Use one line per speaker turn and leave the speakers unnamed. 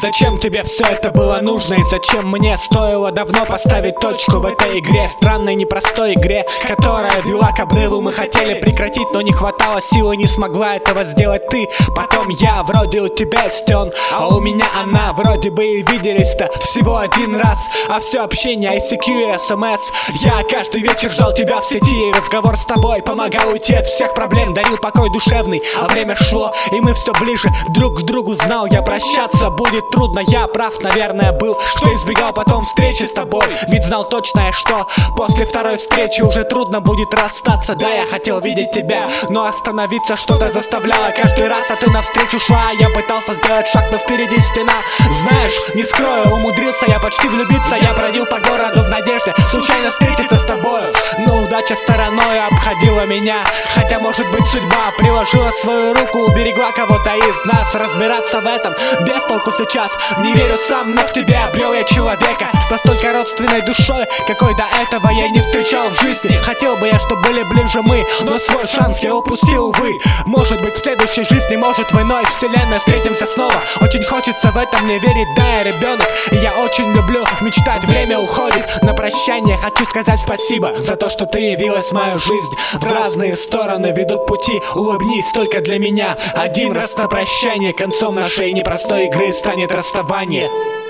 Зачем тебе все это было нужно? И зачем мне стоило давно поставить точку в этой игре? Странной непростой игре, которая вела к обрыву. Мы хотели прекратить, но не хватало силы, не смогла этого сделать ты. Потом я, вроде у тебя есть он, а у меня она. Вроде бы и виделись-то всего один раз, а все общение ICQ и SMS. Я каждый вечер ждал тебя в сети, и разговор с тобой помогал уйти от всех проблем, дарил покой душевный. А время шло, и мы все ближе друг к другу. Знал я, прощаться будет трудно. Я прав, наверное, был, что избегал потом встречи с тобой. Ведь знал точно, что после второй встречи уже трудно будет расстаться. Да, я хотел видеть тебя, но остановиться что-то заставляло каждый раз. А ты навстречу шла, я пытался сделать шаг, но впереди стена. Знаешь, не скрою, умудрился я почти влюбиться. Я бродил по городу в надежде случайно встретиться с тобою, но удача стороной обходила меня. Хотя, может быть, судьба приложила свою руку, уберегла кого-то из нас. Разбираться в этом без толку сейчас. Не верю сам, но в тебе обрел я человека с настолько родственной душой, какой до этого я не встречал в жизни. Хотел бы я, чтобы были ближе мы, но свой шанс я упустил, увы. Может быть, в следующей жизни, может, в иной вселенной встретимся снова. Очень хочется в этом мне верить, да, я ребенок, и я очень люблю мечтать. Время уходит, на прощание хочу сказать спасибо за то, что ты явилась в мою жизнь. В разные стороны ведут пути, улыбнись только для меня один раз на прощание. Концом нашей непростой игры станет расставание.